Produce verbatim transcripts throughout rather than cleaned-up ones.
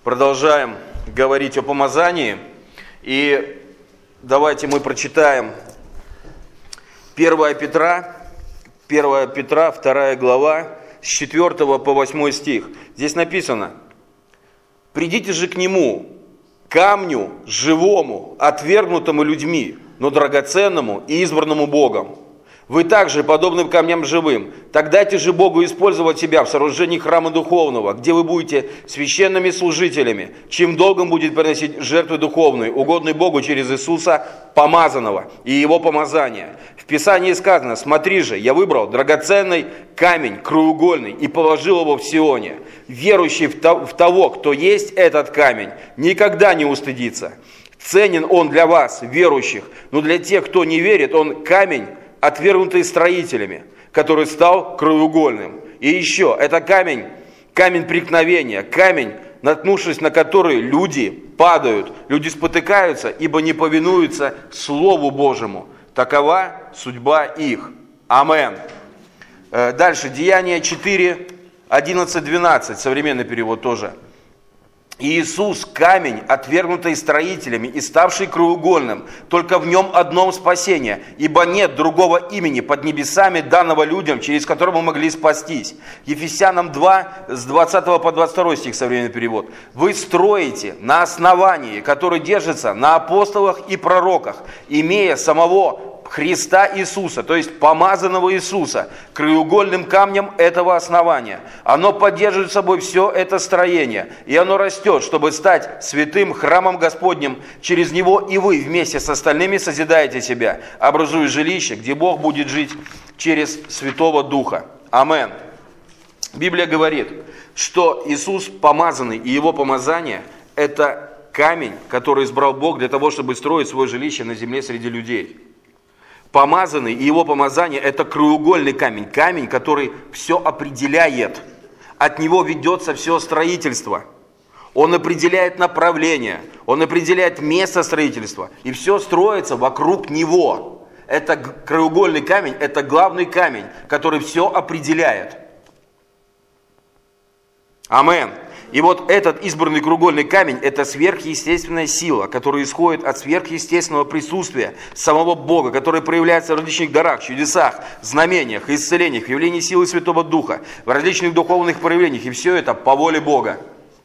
продолжаем говорить о помазании. И давайте мы прочитаем первое Петра, первое Петра, вторая глава, с четвёртого по восьмой стих. Здесь написано: «Придите же к Нему, камню живому, отвергнутому людьми, но драгоценному и избранному Богом. Вы также подобны камням живым. Так дайте же Богу использовать себя в сооружении храма духовного, где вы будете священными служителями, чьим долгом будет приносить жертвы духовные, угодные Богу через Иисуса помазанного и Его помазания. В Писании сказано: смотри же, я выбрал драгоценный камень, краеугольный, и положил его в Сионе. Верующий в того, кто есть этот камень, никогда не устыдится. Ценен он для вас, верующих, но для тех, кто не верит, он камень, отвергнутый строителями, который стал краеугольным. И еще, это камень, камень преткновения, камень, наткнувшись на который люди падают, люди спотыкаются, ибо не повинуются Слову Божьему. Такова судьба их. Амен. Дальше, Деяния четыре, одиннадцать, двенадцать, современный перевод тоже. Иисус – камень, отвергнутый строителями и ставший краеугольным, только в нем одном спасение, ибо нет другого имени под небесами, данного людям, через которое мы могли спастись. Ефесянам два, с двадцатого по двадцать второй стих, современный перевод. Вы строите на основании, которое держится на апостолах и пророках, имея самого Христа Иисуса, то есть помазанного Иисуса, краеугольным камнем этого основания. Оно поддерживает собой все это строение, и оно растет, чтобы стать святым храмом Господним. Через него и вы вместе с остальными созидаете себя, образуя жилище, где Бог будет жить через Святого Духа. Амен. Библия говорит, что Иисус помазанный и Его помазание – это камень, который избрал Бог для того, чтобы строить свое жилище на земле среди людей. Помазанный и Его помазание – это краеугольный камень, камень, который все определяет. От него ведется все строительство. Он определяет направление, он определяет место строительства, и все строится вокруг него. Это краеугольный камень, это главный камень, который все определяет. Амен. И вот этот избранный краеугольный камень – это сверхъестественная сила, которая исходит от сверхъестественного присутствия самого Бога, которая проявляется в различных дарах, чудесах, знамениях, исцелениях, явлении силы Святого Духа, в различных духовных проявлениях. И все это по воле Бога.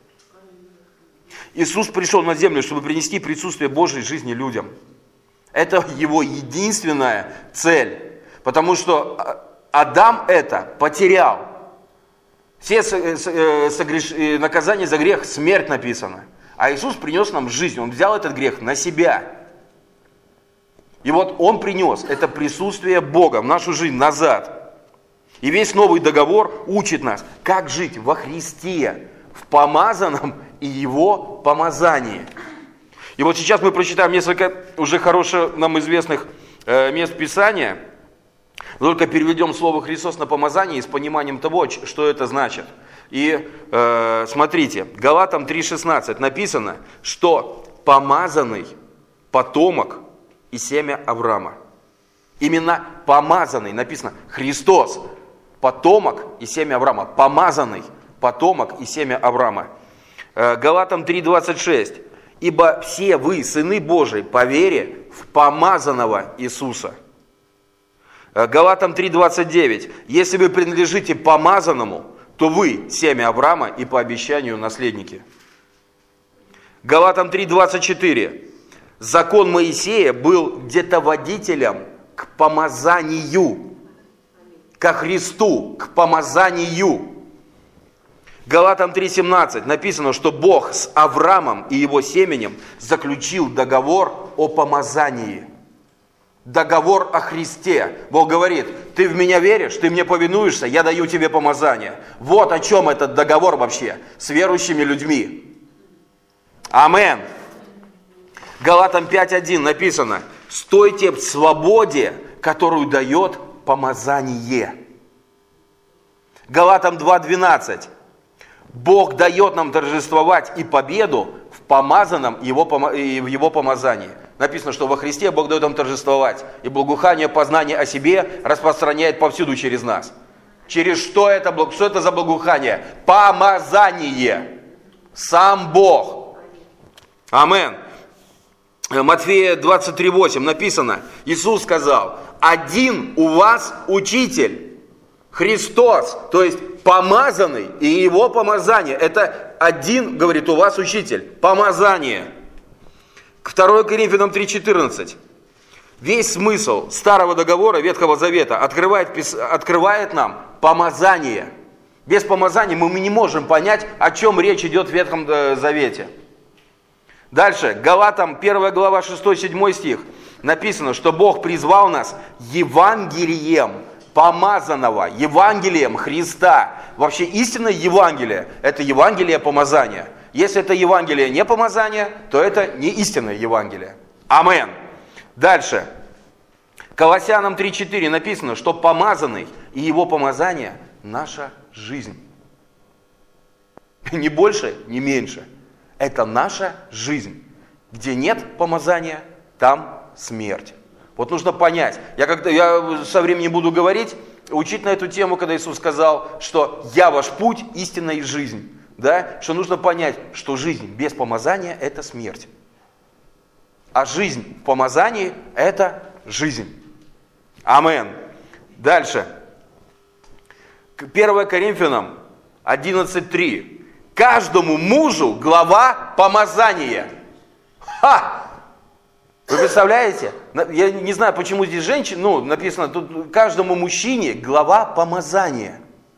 Иисус пришел на землю, чтобы принести присутствие Божьей жизни людям. Это Его единственная цель, потому что Адам это потерял. Все согреш... наказания за грех, смерть написано. А Иисус принес нам жизнь, Он взял этот грех на себя. И вот Он принес это присутствие Бога в нашу жизнь назад. И весь новый договор учит нас, как жить во Христе, в помазанном и Его помазании. И вот сейчас мы прочитаем несколько уже хороших нам известных мест Писания. Только переведем слово «Христос» на помазание с пониманием того, что это значит. И э, смотрите, Галатам три шестнадцать написано, что помазанный потомок и семя Авраама. Именно помазанный, написано Христос, потомок и семя Авраама. Помазанный потомок и семя Авраама. Э, Галатам три двадцать шесть. Ибо все вы, сыны Божии, по вере в помазанного Иисуса. Галатам три двадцать девять. Если вы принадлежите помазанному, то вы семя Авраама и по обещанию наследники. Галатам три двадцать четыре. Закон Моисея был где-то водителем к помазанию, ко Христу, к помазанию. Галатам три семнадцать написано, что Бог с Авраамом и его семенем заключил договор о помазании. Договор о Христе. Бог говорит, ты в меня веришь, ты мне повинуешься, я даю тебе помазание. Вот о чем этот договор вообще с верующими людьми. Амен. Галатам пять один написано, стойте в свободе, которую дает помазание. Галатам два двенадцать. Бог дает нам торжествовать и победу в помазанном его, и в Его помазании. Написано, что во Христе Бог дает нам торжествовать. И благоухание, познание о себе распространяет повсюду через нас. Через что это, что это за благоухание? Помазание. Сам Бог. Амин. Матфея двадцать три восемь написано, Иисус сказал, один у вас учитель, Христос, то есть помазанный и его помазание. Это один, говорит, у вас учитель, помазание. второе Коринфянам три четырнадцать. Весь смысл Старого договора, Ветхого Завета открывает, открывает нам помазание. Без помазания мы не можем понять, о чем речь идет в Ветхом Завете. Дальше, Галатам первая глава шестой-седьмой стих. Написано, что Бог призвал нас Евангелием помазанного, Евангелием Христа. Вообще истинное Евангелие – это Евангелие помазания. Если это Евангелие не помазание, то это не истинное Евангелие. Амин. Дальше. Колоссянам три четыре написано, что помазанный и его помазание – наша жизнь. Ни больше, ни меньше. Это наша жизнь. Где нет помазания, там смерть. Вот нужно понять. Я, когда, я со временем буду говорить, учить на эту тему, когда Иисус сказал, что «Я ваш путь, истина и жизнь». Да? Что нужно понять, что жизнь без помазания – это смерть. А жизнь в помазании – это жизнь. Амин. Дальше. первое Коринфянам одиннадцать три. Каждому мужу глава помазания. Ха! Вы представляете? Я не знаю, почему здесь женщина, ну, написано, тут каждому мужчине глава помазания.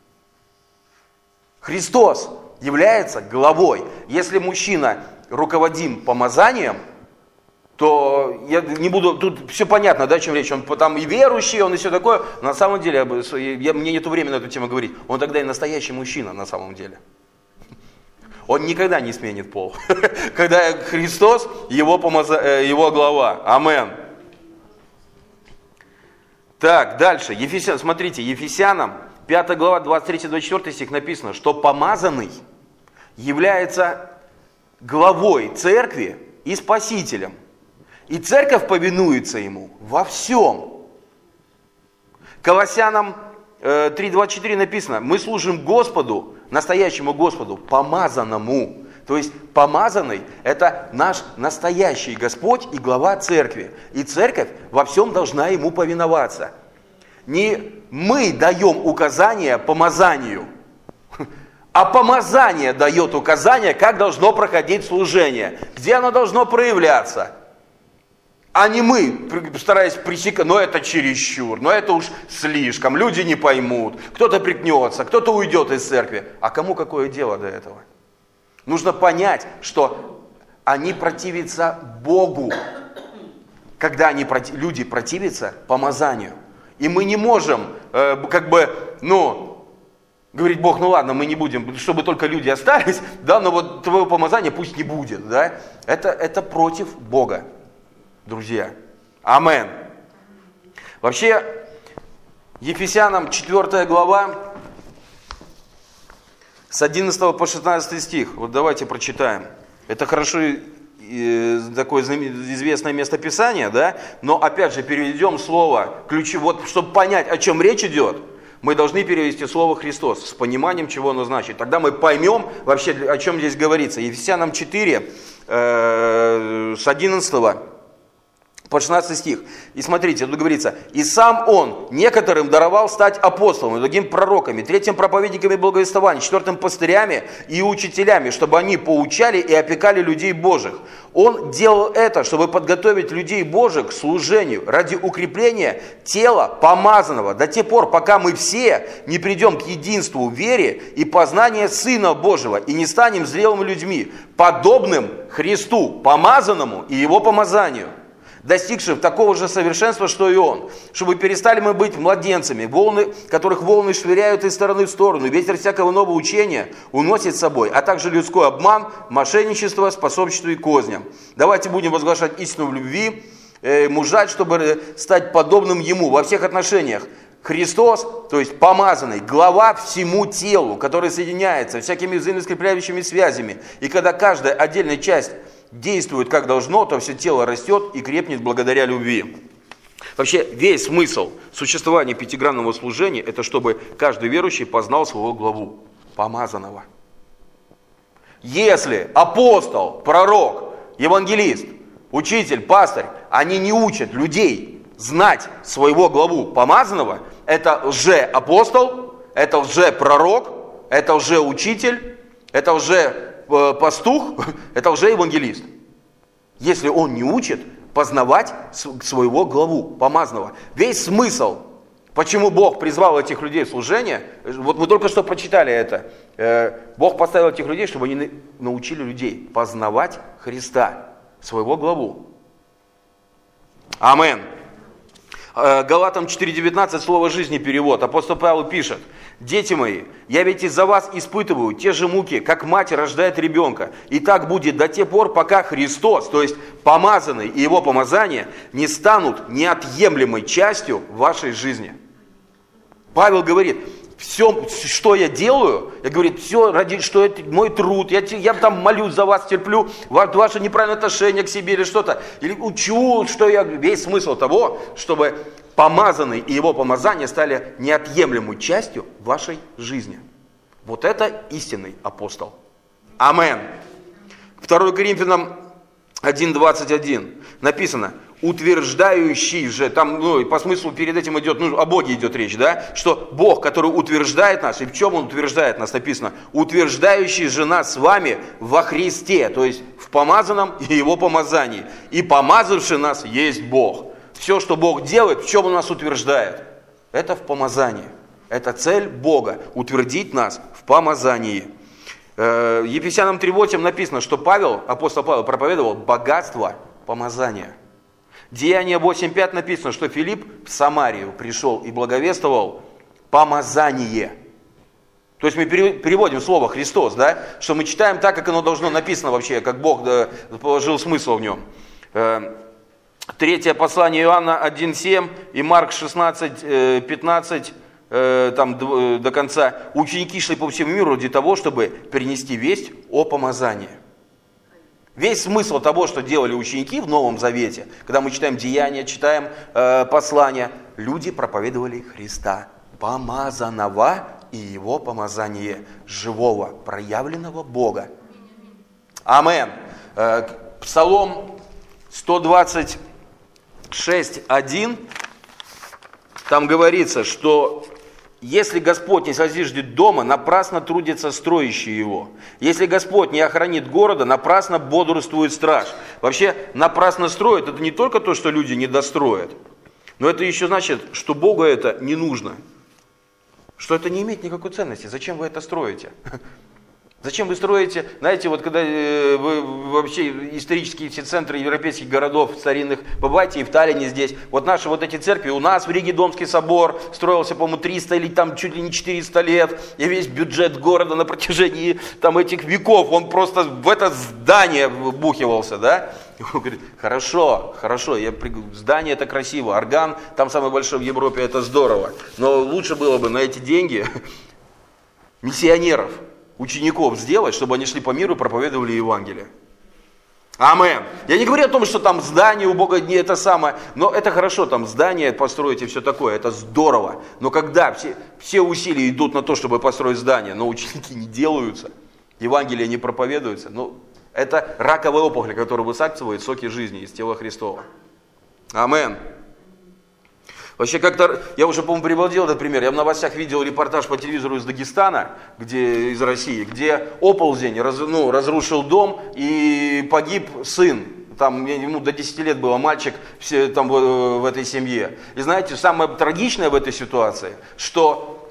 Христос является главой. Если мужчина руководим помазанием, то я не буду, тут все понятно, да, о чем речь, он там и верующий, он и все такое. На самом деле, я, мне нету времени на эту тему говорить, он тогда и настоящий мужчина на самом деле. Он никогда не сменит пол. Когда Христос, его, помаза... его глава. Амин. Так, дальше. Ефесян... Смотрите, Ефесянам, пятая глава, двадцать третий двадцать четвёртый стих написано, что помазанный является главой церкви и спасителем. И церковь повинуется ему во всем. Колоссянам три двадцать четыре написано, мы служим Господу, настоящему Господу, помазанному. То есть помазанный – это наш настоящий Господь и глава церкви. И церковь во всем должна ему повиноваться. Не мы даем указания помазанию, а помазание дает указания, как должно проходить служение, где оно должно проявляться. А не мы, стараясь пресекать, но это чересчур, но это уж слишком, люди не поймут, кто-то прикнется, кто-то уйдет из церкви. А кому какое дело до этого? Нужно понять, что они противятся Богу, когда они, люди противятся помазанию. И мы не можем, э, как бы, ну, говорить, Бог, ну ладно, мы не будем, чтобы только люди остались, да, но вот твое помазание пусть не будет, да. Это, это против Бога. Друзья, амин. Вообще, Ефесянам четвёртая глава, с одиннадцатого по шестнадцатый стих. Вот давайте прочитаем. Это хорошо э, такое известное местописание, да? Но опять же, переведем слово, ключи, вот, чтобы понять, о чем речь идет, мы должны перевести слово Христос с пониманием, чего оно значит. Тогда мы поймем вообще, о чем здесь говорится. Ефесянам четыре, э, с одиннадцатого по шестнадцатый стих. И смотрите, тут говорится, «И сам он некоторым даровал стать апостолами, другим пророками, третьим проповедниками благовествования, четвертым пастырями и учителями, чтобы они поучали и опекали людей Божьих. Он делал это, чтобы подготовить людей Божьих к служению ради укрепления тела помазанного до тех пор, пока мы все не придем к единству в вере и познанию Сына Божьего и не станем зрелыми людьми, подобным Христу, помазанному и Его помазанию, достигших такого же совершенства, что и он, чтобы перестали мы быть младенцами, волны, которых волны швыряют из стороны в сторону, ветер всякого нового учения уносит с собой, а также людской обман, мошенничество, способствует козням. Давайте будем возглашать истину в любви, э, мужать, чтобы стать подобным ему во всех отношениях. Христос, то есть помазанный, глава всему телу, который соединяется всякими взаимоскрепляющими связями. И когда каждая отдельная часть действует как должно, то все тело растет и крепнет благодаря любви. Вообще весь смысл существования пятигранного служения – это чтобы каждый верующий познал своего главу, помазанного. Если апостол, пророк, евангелист, учитель, пастырь, они не учат людей знать своего главу помазанного, это лже-апостол, это лже-пророк, это лже-учитель, это лже-пастух, это лже-евангелист. Если он не учит познавать своего главу помазанного. Весь смысл, почему Бог призвал этих людей в служение, вот мы только что прочитали это, Бог поставил этих людей, чтобы они научили людей познавать Христа, своего главу. Амин. Галатам четыре девятнадцать, слово жизни перевод. Апостол Павел пишет: «Дети мои, я ведь из-за вас испытываю те же муки, как мать рождает ребенка. И так будет до тех пор, пока Христос, то есть помазанный и его помазание, не станут неотъемлемой частью вашей жизни». Павел говорит, все, что я делаю, я говорю, все ради, что это мой труд, я, я там молюсь за вас, терплю ваше неправильное отношение к себе или что-то, или учу, что я, весь смысл того, чтобы помазанный и его помазание стали неотъемлемой частью вашей жизни. Вот это истинный апостол. Амен. второе Коринфянам один двадцать один написано: утверждающий же, там, ну, по смыслу перед этим идет, ну, о Боге идет речь, да, что Бог, который утверждает нас, и в чем Он утверждает нас, написано, утверждающий же нас с вами во Христе, то есть в помазанном и Его помазании, и помазавший нас есть Бог. Все, что Бог делает, в чем Он нас утверждает? Это в помазании. Это цель Бога, утвердить нас в помазании. Ефесянам три восемь написано, что Павел, апостол Павел проповедовал богатство помазания. Деяния восемь пять написано, что Филипп в Самарию пришел и благовествовал помазание. То есть мы переводим слово «Христос», да, что мы читаем так, как оно должно написано вообще, как Бог положил смысл в нем. Третье послание Иоанна один семь и Марк шестнадцать пятнадцать, там до конца. Ученики шли по всему миру ради того, чтобы перенести весть о помазании. Весь смысл того, что делали ученики в Новом Завете, когда мы читаем Деяния, читаем э, послания, люди проповедовали Христа, помазанного и его помазание, живого, проявленного Бога. Амен. Э, Псалом сто двадцать шесть один, там говорится, что если Господь не созиждет дома, напрасно трудятся строящие его. Если Господь не охранит города, напрасно бодрствует страж. Вообще, напрасно строят, это не только то, что люди не достроят, но это еще значит, что Богу это не нужно. Что это не имеет никакой ценности. Зачем вы это строите? Зачем вы строите, знаете, вот когда э, вы вообще исторические все центры европейских городов старинных, бываете и в Таллине здесь, вот наши вот эти церкви, у нас в Риге Домский собор строился, по-моему, триста или там чуть ли не четыреста лет, и весь бюджет города на протяжении там этих веков, он просто в это здание вбухивался, да? И он говорит, хорошо, хорошо, я, здание это красиво, орган там самый большой в Европе, это здорово, но лучше было бы на эти деньги миссионеров, учеников сделать, чтобы они шли по миру и проповедовали Евангелие. Амен. Я не говорю о том, что там здание у Бога не это самое, но это хорошо, там здание построить и все такое, это здорово. Но когда все, все усилия идут на то, чтобы построить здание, но ученики не делаются, Евангелие не проповедуется, ну, это раковая опухоль, которая высасывает соки жизни из тела Христова. Амен. Вообще как-то, я уже, по-моему, приводил этот пример, я в новостях видел репортаж по телевизору из Дагестана, где, из России, где оползень раз, ну, разрушил дом и погиб сын. Там ему до десяти лет было, мальчик все, там, в, в этой семье. И знаете, самое трагичное в этой ситуации, что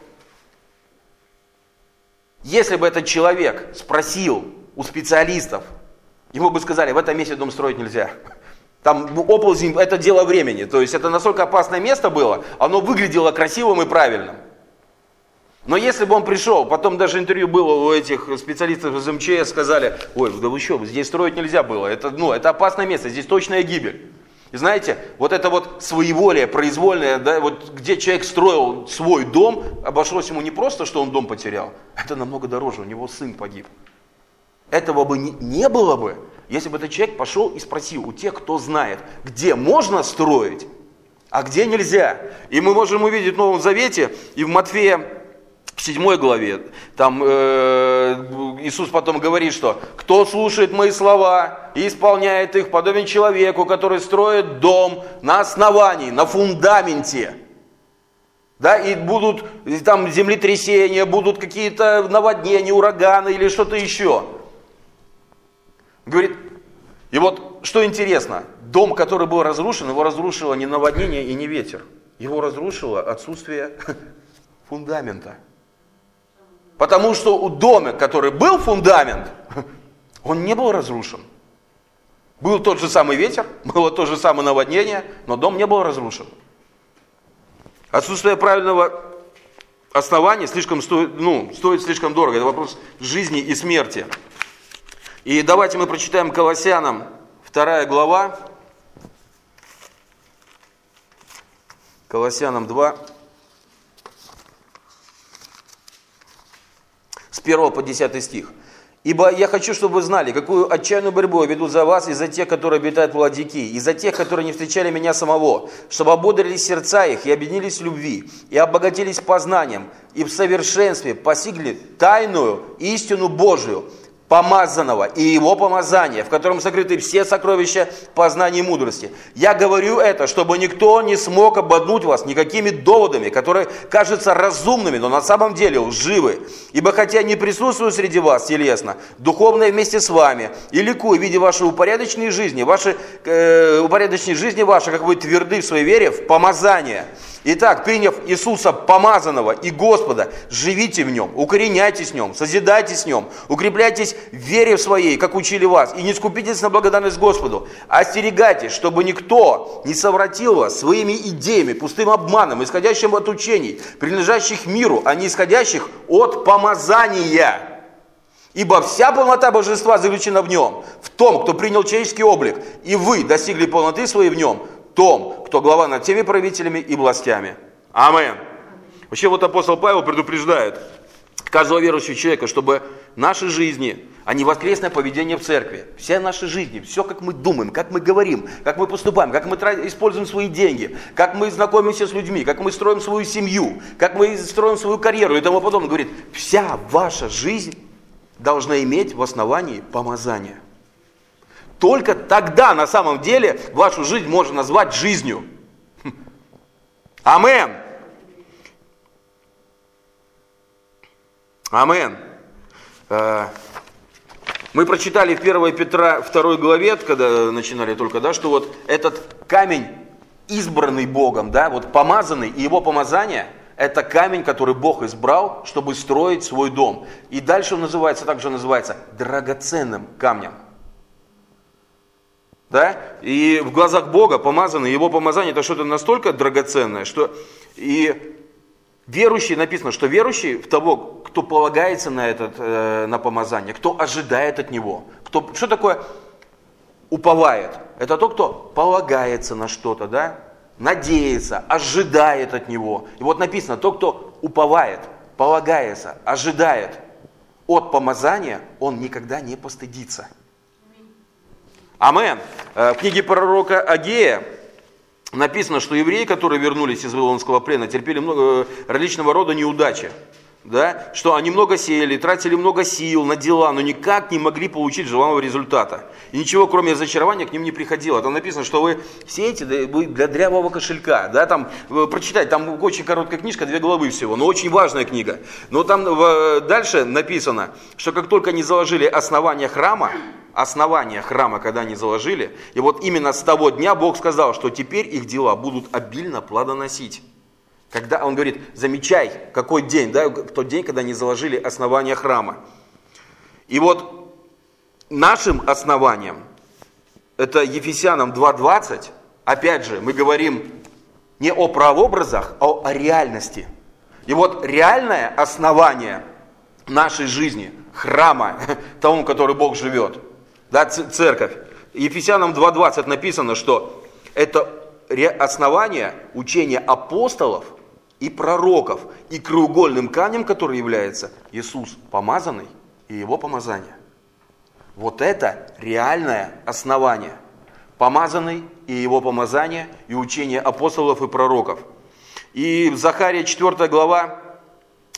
если бы этот человек спросил у специалистов, ему бы сказали, в этом месте дом строить нельзя. Там оползень, это дело времени, то есть это настолько опасное место было, оно выглядело красивым и правильным. Но если бы он пришел, потом даже интервью было у этих специалистов из эм че эс, сказали, ой, да вы что, здесь строить нельзя было, это, ну, это опасное место, здесь точная гибель. И знаете, вот это вот своеволие, произвольное, да, вот где человек строил свой дом, обошлось ему не просто, что он дом потерял, это намного дороже, у него сын погиб. Этого бы не, не было бы, если бы этот человек пошел и спросил у тех, кто знает, где можно строить, а где нельзя. И мы можем увидеть в Новом Завете, и в Матфея седьмой главе, там э, Иисус потом говорит, что кто слушает мои слова и исполняет их, подобен человеку, который строит дом на основании, на фундаменте. Да, и будут там землетрясения, будут какие-то наводнения, ураганы или что-то еще. Говорит, и вот что интересно, дом, который был разрушен, его разрушило не наводнение и не ветер. Его разрушило отсутствие фундамента. Потому что у дома, который был фундамент, он не был разрушен. Был тот же самый ветер, было то же самое наводнение, но дом не был разрушен. Отсутствие правильного основания слишком стоит, ну, стоит слишком дорого. Это вопрос жизни и смерти. И давайте мы прочитаем Колоссянам вторая глава. Колоссянам два. С первого по десятый стих. «Ибо я хочу, чтобы вы знали, какую отчаянную борьбу я веду за вас и за тех, которые обитают в Ладикии, и за тех, которые не встречали меня самого, чтобы ободрились сердца их и объединились в любви, и обогатились познанием, и в совершенстве постигли тайную истину Божию, помазанного и его помазания, в котором сокрыты все сокровища познания и мудрости. Я говорю это, чтобы никто не смог обмануть вас никакими доводами, которые кажутся разумными, но на самом деле лживы. Ибо хотя не присутствую среди вас телесно, духовно вместе с вами, и ликую, видя ваши упорядоченные жизни, ваши э, упорядоченные жизни ваши, как вы тверды в своей вере, в помазание. Итак, приняв Иисуса помазанного и Господа, живите в Нем, укореняйтесь в Нем, созидайтесь в Нем, укрепляйтесь в вере в своей, как учили вас, и не скупитесь на благодарность Господу. Остерегайтесь, чтобы никто не совратил вас своими идеями, пустым обманом, исходящим от учений, принадлежащих миру, а не исходящих от помазания. Ибо вся полнота божества заключена в Нем, в том, кто принял человеческий облик, и вы достигли полноты своей в Нем, том, кто глава над всеми правителями и властями. Аминь. Вообще вот апостол Павел предупреждает каждого верующего человека, чтобы наши жизни, а не воскресное поведение в церкви, вся наши жизни, все как мы думаем, как мы говорим, как мы поступаем, как мы используем свои деньги, как мы знакомимся с людьми, как мы строим свою семью, как мы строим свою карьеру и тому подобное. Говорит, вся ваша жизнь должна иметь в основании помазание. Только тогда на самом деле вашу жизнь можно назвать жизнью. Амин. Амин. Мы прочитали в первой Петра второй главе, когда начинали только, да, что вот этот камень, избранный Богом, да, вот помазанный, и его помазание, это камень, который Бог избрал, чтобы строить свой дом. И дальше он называется, также называется драгоценным камнем. Да? И в глазах Бога помазанный, его помазание это что-то настолько драгоценное, что и верующий, написано, что верующий в того, кто полагается на, этот, э, на помазание, кто ожидает от него. Кто, что такое уповает? Это тот, кто полагается на что-то, да? Надеется, ожидает от него. И вот написано, тот, кто уповает, полагается, ожидает от помазания, он никогда не постыдится. Амин. В книге пророка Агея написано, что евреи, которые вернулись из Вавилонского плена, терпели много различного рода неудачи. Да? Что они много сеяли, тратили много сил на дела, но никак не могли получить желаемого результата. И ничего, кроме разочарования, к ним не приходило. Там написано, что вы сеете для дрявого кошелька. Да? Там, прочитать, там очень короткая книжка, две главы всего, но очень важная книга. Но там дальше написано, что как только они заложили основание храма, основание храма, когда они заложили, и вот именно с того дня Бог сказал, что теперь их дела будут обильно плодоносить. Когда он говорит, замечай, какой день, да, в тот день, когда они заложили основание храма. И вот нашим основанием, это Ефесянам два двадцать, опять же, мы говорим не о прообразах, а о реальности. И вот реальное основание нашей жизни, храма, тому, в который Бог живет, да, церковь. Ефесянам два двадцать написано, что это основание учения апостолов и пророков, и краеугольным камнем, который является Иисус помазанный и его помазание. Вот это реальное основание. Помазанный и его помазание, и учение апостолов и пророков. И в Захарии четвёртая глава,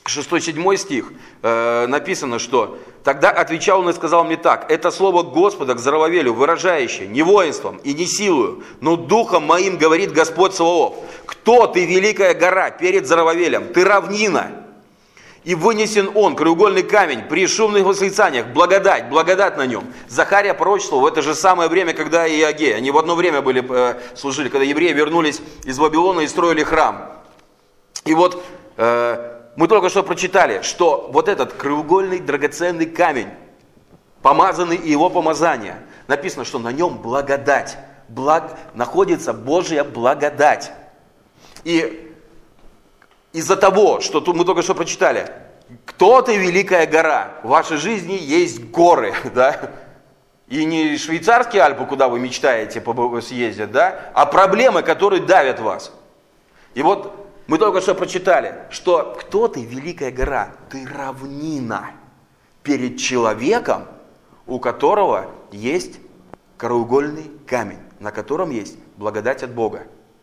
шестой-седьмой стих э, написано, что «Тогда отвечал он и сказал мне так, это слово Господа к Зоровавелю, выражающее не воинством и не силою, но духом моим говорит Господь Саваоф. Кто ты, великая гора, перед Зоровавелем? Ты равнина. И вынесен он, краеугольный камень, при шумных восклицаниях, благодать, благодать на нем». Захария пророчествовал в это же самое время, когда и Иагей. Они в одно время были, э, служили, когда евреи вернулись из Вавилона и строили храм. И вот э, мы только что прочитали, что вот этот краеугольный драгоценный камень, помазанный и его помазание, написано, что на нем благодать, благ, находится Божья благодать. И из-за того, что тут мы только что прочитали, кто ты, великая гора, в вашей жизни есть горы, да? И не швейцарские Альпы, куда вы мечтаете съездить, да? А проблемы, которые давят вас. И вот мы только что прочитали, что кто ты, великая гора? Ты равнина перед человеком, у которого есть краеугольный камень, на котором есть благодать от Бога.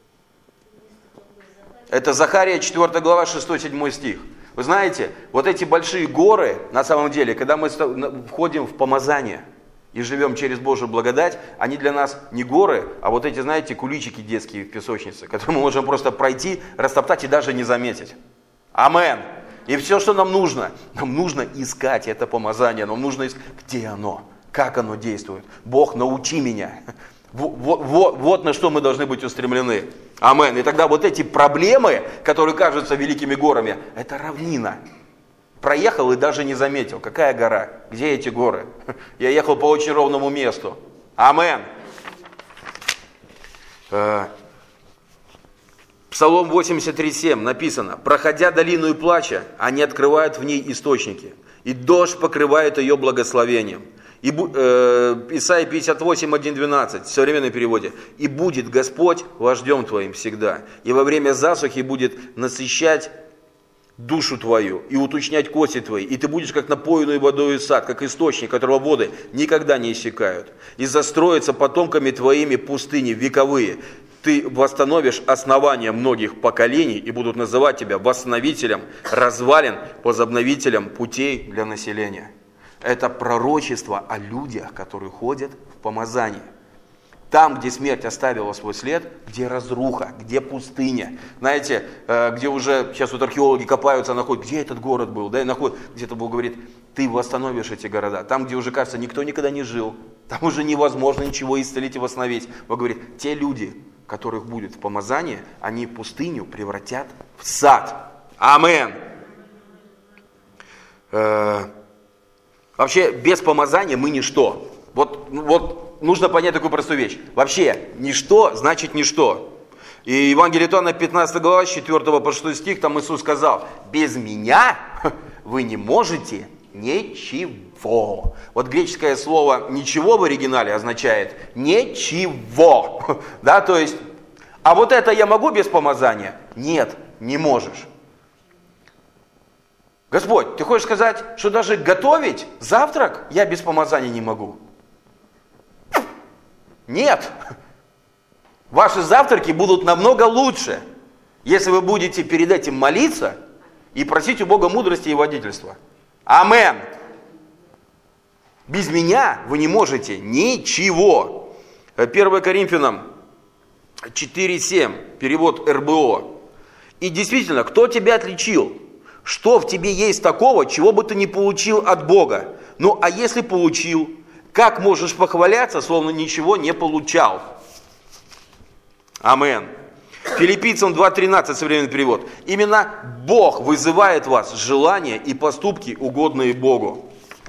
Это Захария четвёртая глава, шестой-седьмой стих. Вы знаете, вот эти большие горы, на самом деле, когда мы входим в помазание и живем через Божью благодать, они для нас не горы, а вот эти, знаете, куличики детские в песочнице, которые мы можем просто пройти, растоптать и даже не заметить. Амен. И все, что нам нужно, нам нужно искать это помазание, нам нужно искать, где оно, как оно действует. Бог, научи меня. Вот, вот, вот на что мы должны быть устремлены. Амен. И тогда вот эти проблемы, которые кажутся великими горами, это равнина. Проехал и даже не заметил. Какая гора? Где эти горы? Я ехал по очень ровному месту. Амен. Псалом восемьдесят три семь написано: «Проходя долину и плача, они открывают в ней источники, и дождь покрывает ее благословением». И, э, Исайя пятьдесят восемь один двенадцать в современном переводе. «И будет Господь вождем твоим всегда, и во время засухи будет насыщать душу твою и уточнять кости твои, и ты будешь как напоенный водой сад, как источник, которого воды никогда не иссякают. И застроятся потомками твоими пустыни вековые. Ты восстановишь основания многих поколений, и будут называть тебя восстановителем развалин, возобновителем путей для населения». Это пророчество о людях, которые ходят в помазании. Там, где смерть оставила свой след, где разруха, где пустыня. Знаете, где уже, сейчас вот археологи копаются, находят, где этот город был, да, и находят, где-то Бог говорит, ты восстановишь эти города. Там, где уже, кажется, никто никогда не жил, там уже невозможно ничего исцелить и восстановить. Бог говорит, те люди, которых будет в помазании, они пустыню превратят в сад. Амен. Вообще, без помазания мы ничто. Вот, вот нужно понять такую простую вещь. Вообще, ничто значит ничто. И Евангелие от Иоанна, пятнадцатая глава, с четвёртого по шестой стих, там Иисус сказал, без меня вы не можете ничего. Вот греческое слово «ничего» в оригинале означает «ничего». Да, то есть, а вот это я могу без помазания? Нет, не можешь. Господь, ты хочешь сказать, что даже готовить завтрак я без помазания не могу? Нет. Ваши завтраки будут намного лучше, если вы будете перед этим молиться и просить у Бога мудрости и водительства. Амен. Без меня вы не можете ничего. первое Коринфянам четыре семь, перевод эр бэ о. И действительно, кто тебя отличил? Что в тебе есть такого, чего бы ты не получил от Бога? Ну, а если получил, как можешь похваляться, словно ничего не получал? Амен. Филиппийцам два тринадцать, современный перевод. Именно Бог вызывает в вас желания и поступки, угодные Богу.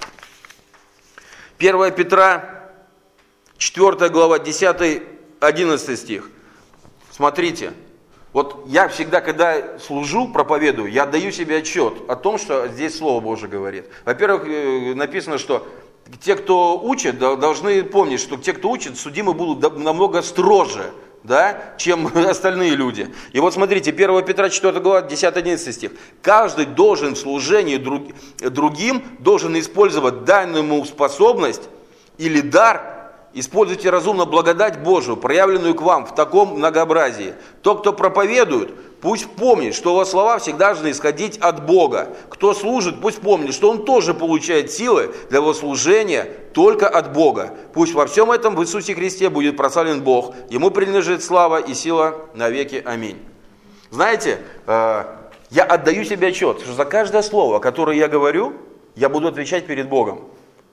первое Петра, четвёртая глава, десятый одиннадцатый стих. Смотрите. Вот я всегда, когда служу, проповедую, я отдаю себе отчет о том, что здесь Слово Божие говорит. Во-первых, написано, что те, кто учат, должны помнить, что те, кто учат, судимы будут намного строже, да, чем остальные люди. И вот смотрите, первое Петра, четвёртая глава, десятый одиннадцатый стих. Каждый должен в служении другим, должен использовать данную ему способность или дар Используйте разумно благодать Божию, проявленную к вам в таком многообразии. Тот, кто проповедует, пусть помнит, что его слова всегда должны исходить от Бога. Кто служит, пусть помнит, что он тоже получает силы для его служения только от Бога. Пусть во всем этом в Иисусе Христе будет прославлен Бог. Ему принадлежит слава и сила навеки. Аминь. Знаете, я отдаю себе отчет, что за каждое слово, которое я говорю, я буду отвечать перед Богом.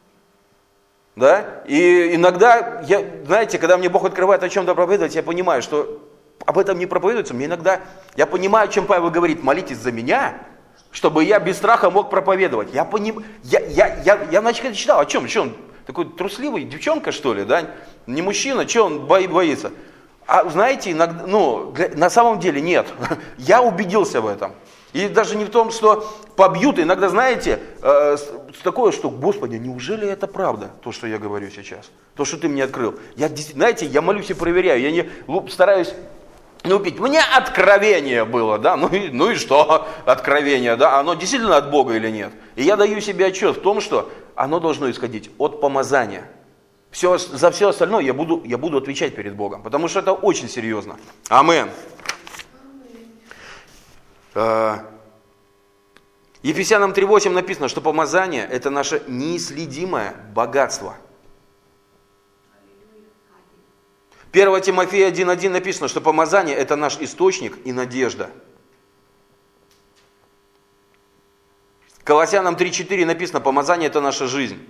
Да? И иногда, я, знаете, когда мне Бог открывает о чем-то проповедовать, я понимаю, что об этом не проповедуется. Мне иногда, я понимаю, о чем Павел говорит, молитесь за меня, чтобы я без страха мог проповедовать. Я понимаю, я, я, я, я вначале читал, о чем, что он такой трусливый, девчонка что ли, да? Не мужчина, что он боится? А знаете, иногда, ну, для, на самом деле нет, я убедился в этом. И даже не в том, что побьют, иногда, знаете, э, такое, что, Господи, неужели это правда, то, что я говорю сейчас, то, что ты мне открыл. Я, знаете, я молюсь и проверяю, я не стараюсь не убить. У меня откровение было, да, ну и, ну и что откровение, да, оно действительно от Бога или нет. И я даю себе отчет в том, что оно должно исходить от помазания. Все, за все остальное я буду, я буду отвечать перед Богом, потому что это очень серьезно. Амин. Ефесянам три восемь написано, что помазание – это наше неисследимое богатство. первое Тимофея один один написано, что помазание – это наш источник и надежда. Колоссянам три четыре написано, помазание – это наша жизнь.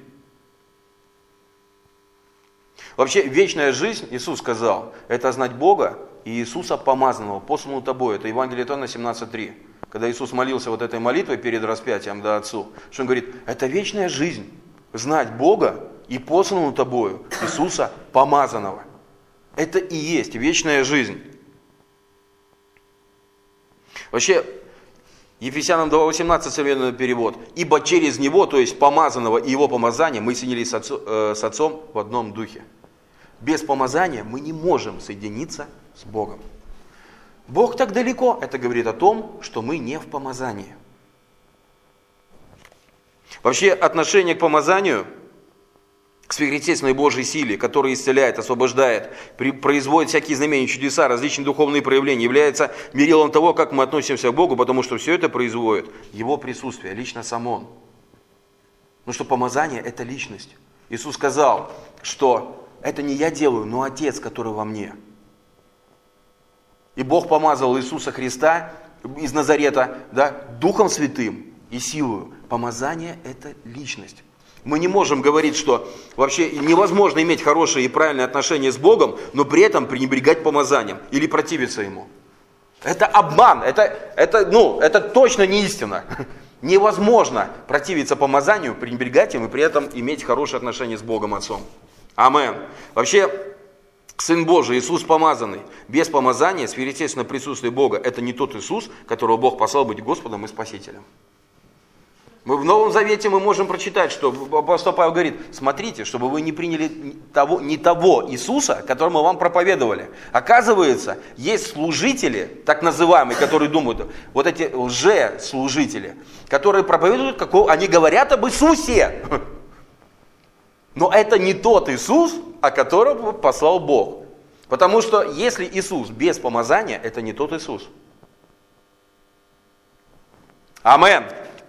Вообще, вечная жизнь, Иисус сказал, это знать Бога и Иисуса помазанного, посланного тобой. Это Евангелие от Иоанна семнадцать три. Когда Иисус молился вот этой молитвой перед распятием да, Отцу, что Он говорит, это вечная жизнь, знать Бога и посланного тобою Иисуса помазанного. Это и есть вечная жизнь. Вообще, Ефесянам два восемнадцать современный перевод. Ибо через Него, то есть помазанного и Его помазания, мы соединились с, отцу, э, с Отцом в одном духе. Без помазания мы не можем соединиться с Богом. Бог так далеко, это говорит о том, что мы не в помазании. Вообще отношение к помазанию, к сверхъестественной Божьей силе, которая исцеляет, освобождает, производит всякие знамения, чудеса, различные духовные проявления, является мерилом того, как мы относимся к Богу, потому что все это производит Его присутствие, лично сам Он. Потому что помазание – это личность. Иисус сказал, что это не я делаю, но Отец, который во мне. И Бог помазал Иисуса Христа из Назарета да, Духом Святым и силою. Помазание – это личность. Мы не можем говорить, что вообще невозможно иметь хорошие и правильные отношения с Богом, но при этом пренебрегать помазанием или противиться Ему. Это обман, это, это, ну, это точно не истина. Невозможно противиться помазанию, пренебрегать им и при этом иметь хорошие отношения с Богом Отцом. Амин. Вообще, Сын Божий, Иисус помазанный, без помазания, сверхъестественное присутствие Бога, это не тот Иисус, которого Бог послал быть Господом и Спасителем. Мы в Новом Завете мы можем прочитать, что апостол Павел говорит, смотрите, чтобы вы не приняли того, не того Иисуса, которого мы вам проповедовали. Оказывается, есть служители, так называемые, которые думают, вот эти лжеслужители, которые проповедуют, какого, они говорят об Иисусе. Но это не тот Иисус, о котором послал Бог. Потому что если Иисус без помазания, это не тот Иисус. Амин.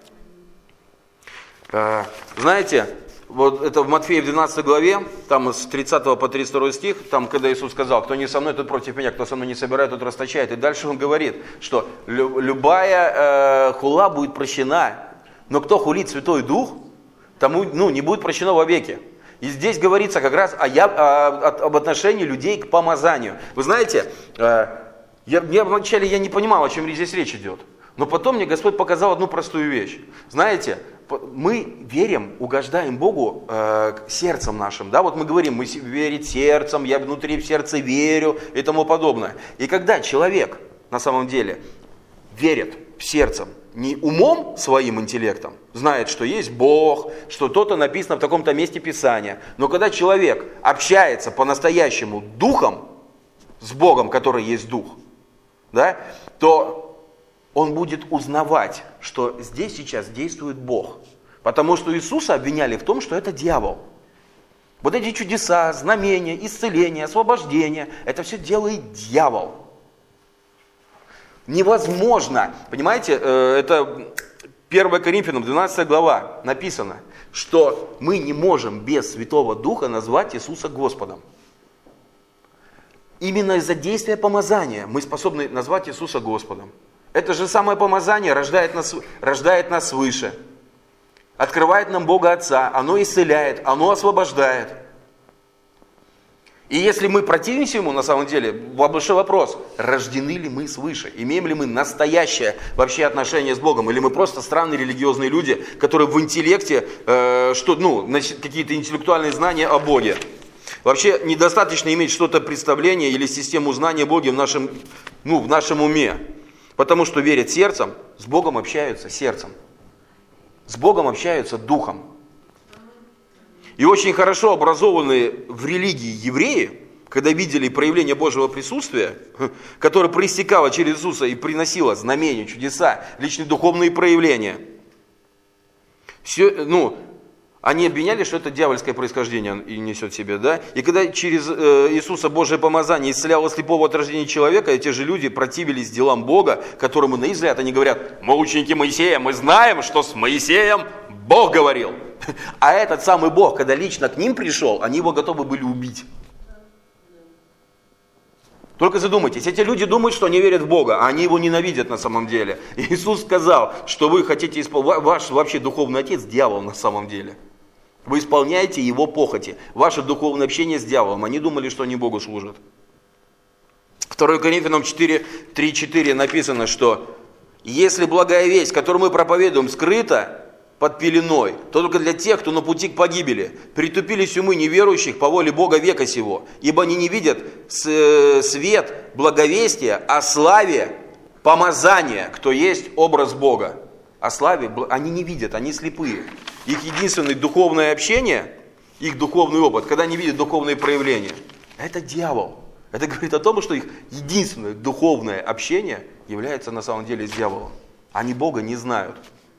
Знаете, вот это в Матфея в двенадцатой главе, там с тридцатого по тридцать второй стих, там когда Иисус сказал, кто не со мной, тот против меня, кто со мной не собирает, тот расточает. И дальше Он говорит, что любая э, хула будет прощена, но кто хулит Святой Дух, тому ну, не будет прощено вовеки. И здесь говорится как раз о, о, об отношении людей к помазанию. Вы знаете, э, я, я вначале я не понимал, о чем здесь речь идет. Но потом мне Господь показал одну простую вещь. Знаете, мы верим, угождаем Богу э, сердцем нашим. Да? Вот мы говорим, мы верим сердцем, я внутри в сердце верю и тому подобное. И когда человек на самом деле верит сердцем, не умом своим интеллектом, знает, что есть Бог, что то-то написано в таком-то месте Писания. Но когда человек общается по-настоящему духом, с Богом, который есть Дух, да, то он будет узнавать, что здесь сейчас действует Бог. Потому что Иисуса обвиняли в том, что это дьявол. Вот эти чудеса, знамения, исцеления, освобождения, это все делает дьявол. Невозможно, понимаете, это первое Коринфянам, двенадцатая глава, написано, что мы не можем без Святого Духа назвать Иисуса Господом. Именно из-за действия помазания мы способны назвать Иисуса Господом. Это же самое помазание рождает нас, рождает нас свыше, открывает нам Бога Отца, оно исцеляет, оно освобождает. И если мы противимся Ему, на самом деле, большой вопрос, рождены ли мы свыше, имеем ли мы настоящее вообще отношение с Богом, или мы просто странные религиозные люди, которые в интеллекте, э, что, ну, какие-то интеллектуальные знания о Боге. Вообще недостаточно иметь что-то представление или систему знания о Боге в нашем, ну, в нашем уме, потому что верят сердцем, с Богом общаются сердцем, с Богом общаются духом. И очень хорошо образованные в религии евреи, когда видели проявление Божьего присутствия, которое проистекало через Иисуса и приносило знамения, чудеса, личные духовные проявления, все, ну, они обвиняли, что это дьявольское происхождение и несет в себе, да? И когда через э, Иисуса Божие помазание исцеляло слепого от рождения человека, эти же люди противились делам Бога, которому на их взгляд они говорят: мы ученики Моисея, мы знаем, что с Моисеем Бог говорил. А этот самый Бог, когда лично к ним пришел, они его готовы были убить. Только задумайтесь, эти люди думают, что они верят в Бога, а они его ненавидят на самом деле. И Иисус сказал, что вы хотите исполнять, ваш вообще духовный отец дьявол на самом деле. Вы исполняете его похоти, ваше духовное общение с дьяволом. Они думали, что они Богу служат. второе Коринфянам четыре, три, четыре написано, что если благая весть, которую мы проповедуем, скрыта под пеленой, то только для тех, кто на пути к погибели. Притупились умы неверующих по воле Бога века сего, ибо они не видят свет благовестия о славе помазания, кто есть образ Бога. О славе они не видят, они слепые. Их единственное духовное общение, их духовный опыт, когда они видят духовные проявления, это дьявол. Это говорит о том, что их единственное духовное общение является на самом деле с дьяволом. Они Бога не знают.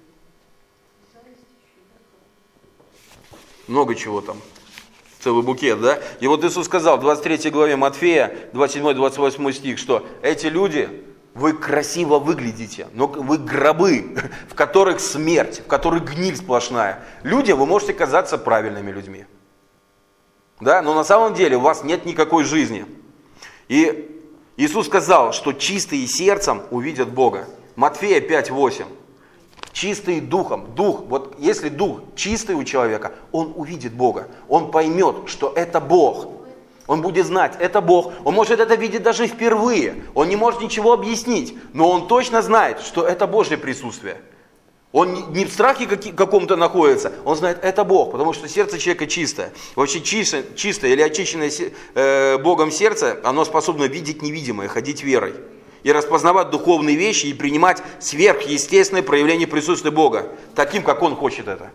Много чего там, целый букет, да? И вот Иисус сказал в двадцать третьей главе Матфея, двадцать седьмой двадцать восьмой стих, что эти люди, вы красиво выглядите, но вы гробы, в которых смерть, в которых гниль сплошная. Люди, вы можете казаться правильными людьми, да? Но на самом деле у вас нет никакой жизни. И Иисус сказал, что чистые сердцем увидят Бога. Матфея пять восемь. Чистый духом, дух, вот если дух чистый у человека, он увидит Бога, он поймет, что это Бог, он будет знать, это Бог, он может это видеть даже впервые, он не может ничего объяснить, но он точно знает, что это Божье присутствие. Он не в страхе каком-то находится, он знает, это Бог, потому что сердце человека чистое. Вообще чистое, чистое или очищенное э, Богом сердце, оно способно видеть невидимое, ходить верой. И распознавать духовные вещи и принимать сверхъестественное проявление присутствия Бога, таким, как Он хочет это.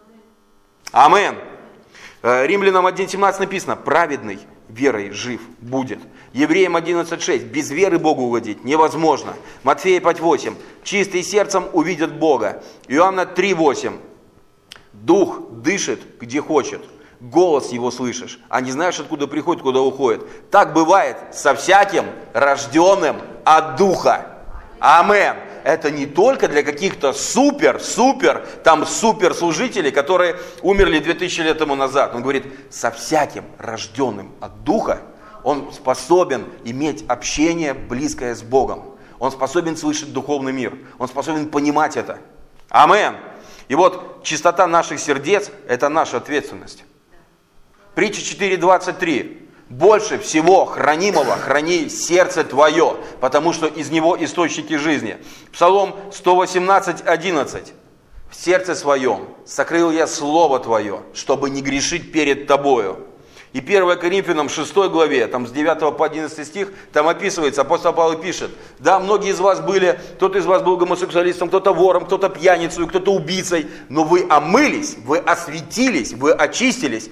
Амин. Римлянам один семнадцать написано: праведный верой жив будет. Евреям одиннадцать шесть: без веры Богу угодить невозможно. Матфея пять восемь: чистые сердцем увидят Бога. Иоанна три восемь: дух дышит где хочет, голос его слышишь, а не знаешь, откуда приходит, куда уходит. Так бывает со всяким рожденным от Духа. Амин. Это не только для каких-то супер-супер, там суперслужителей, которые умерли две тысячи лет тому назад. Он говорит, со всяким рожденным от Духа он способен иметь общение близкое с Богом. Он способен слышать духовный мир. Он способен понимать это. Амин. И вот чистота наших сердец – это наша ответственность. Притча четыре двадцать три. Больше всего хранимого храни сердце твое, потому что из него источники жизни. Псалом сто восемнадцать одиннадцать. В сердце своем сокрыл я слово твое, чтобы не грешить перед тобою. И первое Коринфянам шестой главе, там с девятого по одиннадцатый стих, там описывается, апостол Павел пишет: да, многие из вас были, кто-то из вас был гомосексуалистом, кто-то вором, кто-то пьяницей, кто-то убийцей, но вы омылись, вы осветились, вы очистились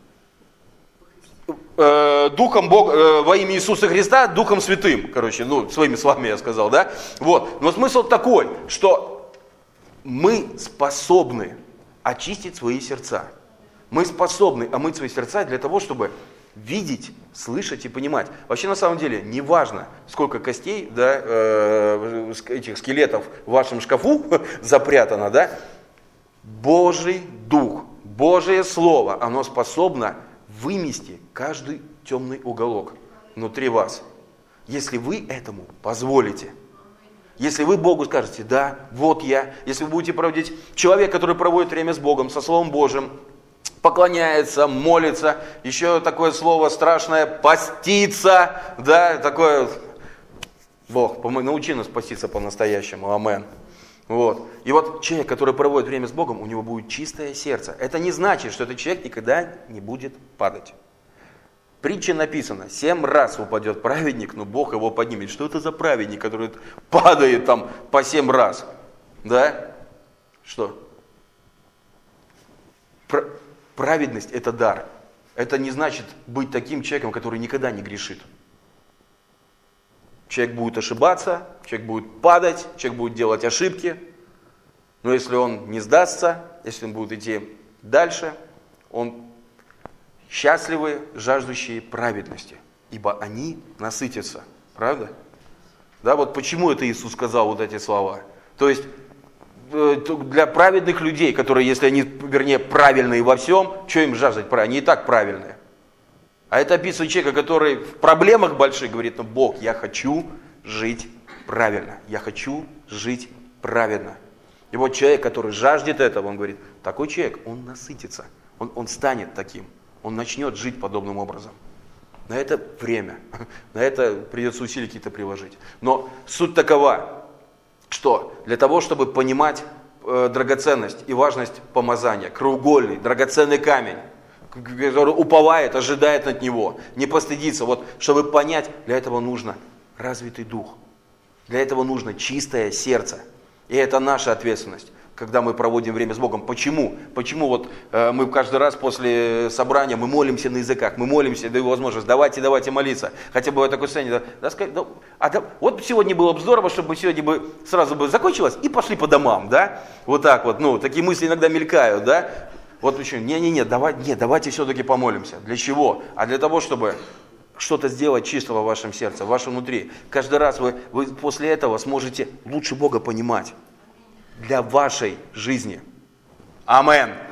э, Духом Бога, э, во имя Иисуса Христа, Духом Святым, короче, ну, своими словами я сказал, да? Вот, но смысл такой, что мы способны очистить свои сердца. Мы способны омыть свои сердца для того, чтобы видеть, слышать и понимать. Вообще, на самом деле, не важно, сколько костей, да, э, этих скелетов в вашем шкафу запрятано, да? Божий Дух, Божие Слово, оно способно вымести каждый темный уголок внутри вас. Если вы этому позволите. Если вы Богу скажете, да, вот я. Если вы будете проводить, человек, который проводит время с Богом, со Словом Божьим, поклоняется, молится, еще такое слово страшное, поститься, да, такое, Бог, научи нас поститься по-настоящему, амен. Вот. И вот человек, который проводит время с Богом, у него будет чистое сердце. Это не значит, что этот человек никогда не будет падать. В притче написано, семь раз упадет праведник, но Бог его поднимет. Что это за праведник, который падает там по семь раз? Да? Что? Праведность – это дар. Это не значит быть таким человеком, который никогда не грешит. Человек будет ошибаться, человек будет падать, человек будет делать ошибки. Но если он не сдастся, если он будет идти дальше, он счастливый, жаждущие праведности, ибо они насытятся. Правда? Да, вот почему это Иисус сказал вот эти слова. То есть для праведных людей, которые, если они, вернее, правильные во всем, что им жаждать? Они и так правильные. А это описывает человека, который в проблемах больших говорит, ну, Бог, я хочу жить правильно. Я хочу жить правильно. И вот человек, который жаждет этого, он говорит, такой человек, он насытится. Он, он станет таким. Он начнет жить подобным образом. На это время. На это придется усилия какие-то приложить. Но суть такова, что для того, чтобы понимать э, драгоценность и важность помазания, краеугольный, драгоценный камень, который уповает, ожидает от него, не постыдится. Вот, чтобы понять, для этого нужно развитый дух. Для этого нужно чистое сердце. И это наша ответственность, когда мы проводим время с Богом. Почему? Почему вот э, мы каждый раз после собрания мы молимся на языках, мы молимся, даю возможность, давайте, давайте молиться. Хотя бывает такое состояние, да, да, сказать, да, а да, вот сегодня было бы здорово, чтобы сегодня бы сразу бы закончилось и пошли по домам, да? Вот так вот, ну, такие мысли иногда мелькают, да? Вот почему? Не-не-не, давай, не, давайте все-таки помолимся. Для чего? А для того, чтобы что-то сделать чистого в вашем сердце, в вашем внутри. Каждый раз вы, вы после этого сможете лучше Бога понимать для вашей жизни. Амен.